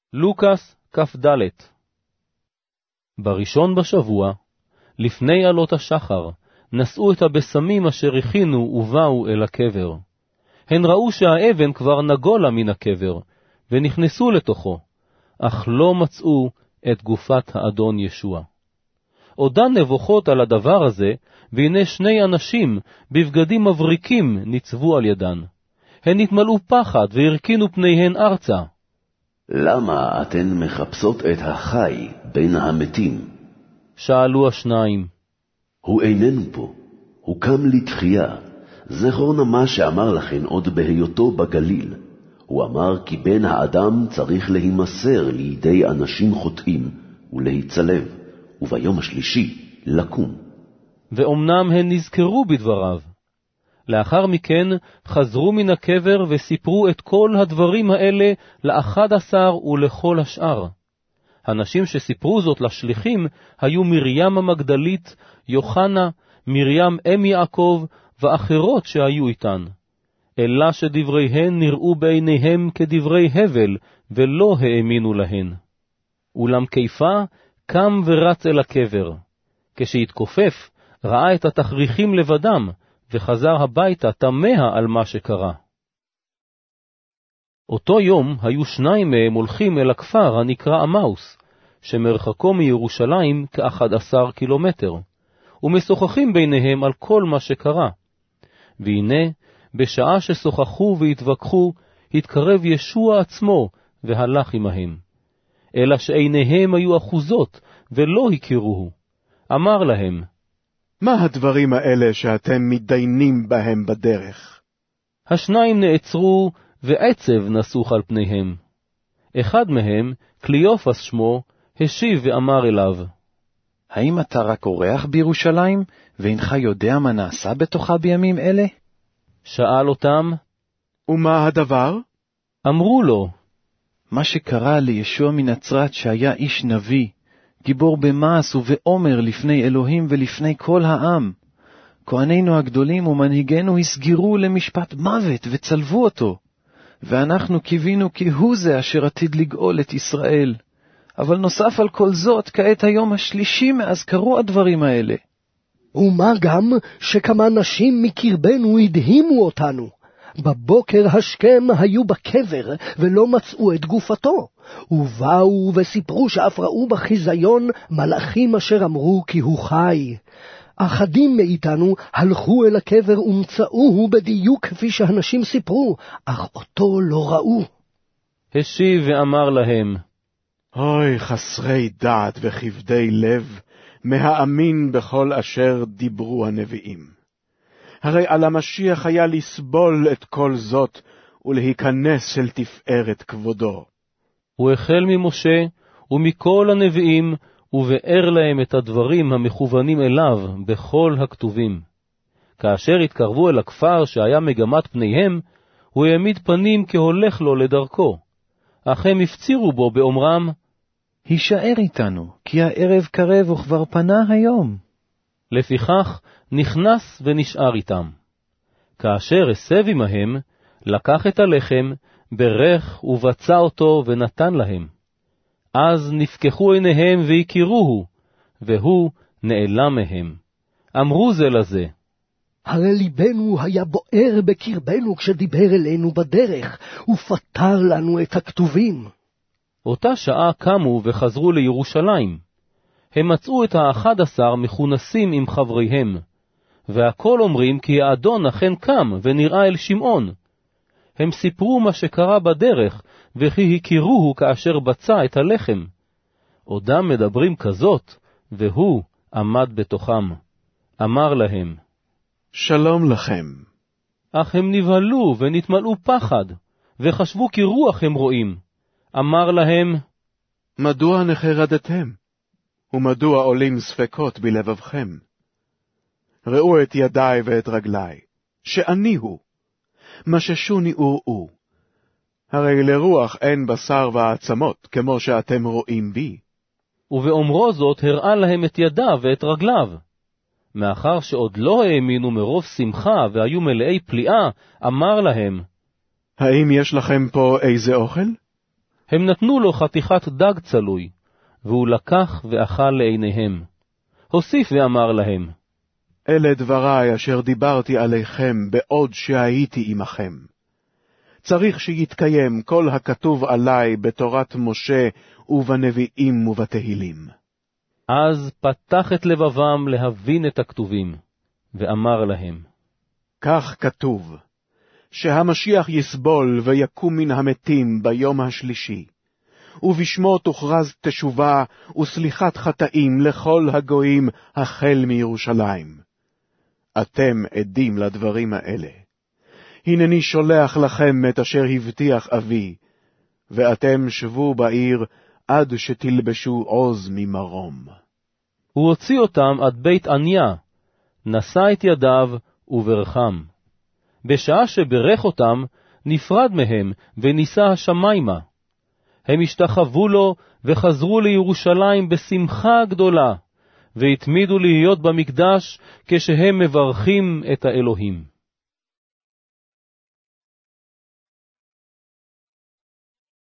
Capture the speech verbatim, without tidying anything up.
לוקס כ"ד. בראשון בשבוע, לפני עלות השחר, נשאו את הבשמים אשר הכינו ובאו אל הקבר. הן ראו שהאבן כבר נגולה מן הקבר, ונכנסו לתוכו, אך לא מצאו את גופת האדון ישוע. עודן נבוכות על הדבר הזה, והנה שני אנשים בבגדים מבריקים ניצבו על ידן. הן התמלאו פחד והרכינו פניהן ארצה. למה אתן מחפשות את החי בין המתים? שאלו השניים. הוא איננו פה, הוא קם לתחייה. זכור מה שאמר לכן עוד בהיותו בגליל. הוא אמר כי בן האדם צריך להימסר לידי אנשים חוטאים ולהיצלב, וביום השלישי לקום. ואומנם הן נזכרו בדבריו. לאחר מכן חזרו מן הקבר וסיפרו את כל הדברים האלה לאחד עשר ולכל השאר. הנשים שסיפרו זאת לשליחים היו מרים המגדלית, יוחנה, מרים אם יעקב ואחרות שהיו איתן. אלא שדבריהן נראו בעיניהם כדברי הבל, ולא האמינו להן. אולם קיפה קם ורץ אל הקבר. כשהתכופף, ראה את התכריכים לבדם, וחזר הביתה תמה על מה שקרה. אותו יום היו שניים מהם הולכים אל הכפר הנקרא אמאוס, שמרחקו מירושלים כאחד עשר קילומטר, ומשוחחים ביניהם על כל מה שקרה. והנה, בשעה ששוחחו והתווכחו, התקרב ישוע עצמו והלך עמהם. אלא שעיניהם היו אחוזות ולא הכירוהו. אמר להם, מה הדברים האלה שאתם מתדיינים בהם בדרך? השניים נעצרו ועצב נסוך על פניהם. אחד מהם, קליופס שמו, השיב ואמר אליו, האם אתה רק אורח בירושלים, ואינך יודע מה נעשה בתוכה בימים אלה? שאל אותם, ומה הדבר? אמרו לו, מה שקרה לישוע מנצרת שהיה איש נביא, גיבור במעש ובעומר לפני אלוהים ולפני כל העם. כהנינו הגדולים ומנהיגינו הסגירו למשפט מוות וצלבו אותו, ואנחנו קיווינו כי הוא זה אשר עתיד לגאול את ישראל. אבל נוסף על כל זאת, כעת היום השלישי מאז קרו הדברים האלה. ומה גם שכמה נשים מקרבנו הדהימו אותנו. בבוקר השכם היו בקבר ולא מצאו את גופתו, ובאו וסיפרו שאף ראו בחיזיון מלאכים אשר אמרו כי הוא חי. אחדים מאיתנו הלכו אל הקבר ומצאוהו בדיוק כפי שהנשים סיפרו, אך אותו לא ראו. השיב ואמר להם, אוי, חסרי דעת וכבדי לב, מהאמין בכל אשר דיברו הנביאים. הרי על המשיח היה לסבול את כל זאת, ולהיכנס של תפארת כבודו. הוא החל ממשה ומכל הנביאים, ובאר להם את הדברים המכוונים אליו בכל הכתובים. כאשר התקרבו אל הכפר שהיה מגמת פניהם, הוא העמיד פנים כהולך לו לדרכו. אך הם הפצירו בו באומרם, הישאר איתנו, כי הערב קרב וכבר פנה היום. לפיכך נכנס ונשאר איתם. כאשר הסב עמהם, לקח את הלחם, ברך ובצע אותו ונתן להם. אז נפקחו עיניהם והכירוהו, והוא נעלם מהם. אמרו זה לזה, הרי ליבנו היה בוער בקרבנו כשדיבר אלינו בדרך, ופתר לנו את הכתובים. אותה שעה קמו וחזרו לירושלים. הם מצאו את האחד עשר מכונסים עם חבריהם, והכל אומרים כי האדון אכן קם ונראה אל שמעון. הם סיפרו מה שקרה בדרך, וכי הכירוהו כאשר בצע את הלחם. עודם מדברים כזאת, והוא עמד בתוכם. אמר להם, שלום לכם. אך הם נבהלו ונתמלאו פחד, וחשבו כי רוח הם רואים. אמר להם, מדוע נחרדתם? ומדוע עולים ספקות בלבבכם? ראו את ידיי ואת רגליי, שאני הוא. מששוני וראו. הרי לרוח אין בשר ועצמות, כמו שאתם רואים בי. ובאומרו זאת הראה להם את ידיו ואת רגליו. מאחר שעוד לא האמינו מרוב שמחה והיו מלאי פליאה, אמר להם, האם יש לכם פה איזה אוכל? הם נתנו לו חתיכת דג צלוי, והוא לקח ואכל לעיניהם. הוסיף ואמר להם, אלה דברי אשר דיברתי עליכם בעוד שהייתי עמכם. צריך שיתקיים כל הכתוב עלי בתורת משה ובנביאים ובתהילים. אז פתח את לבבם להבין את הכתובים, ואמר להם, כך כתוב, שהמשיח יסבול ויקום מן המתים ביום השלישי, ובשמו תוכרז תשובה וסליחת חטאים לכל הגויים החל מירושלים. אתם עדים לדברים האלה. הנני שולח לכם את אשר הבטיח אבי, ואתם שבו בעיר עד שתלבשו עוז ממרום. הוא הוציא אותם עד בית עניה, נשא את ידיו וברכם. בשעה שברך אותם, נפרד מהם ונישא השמיימה. הם השתחוו לו וחזרו לירושלים בשמחה גדולה, והתמידו להיות במקדש כשהם מברכים את האלוהים.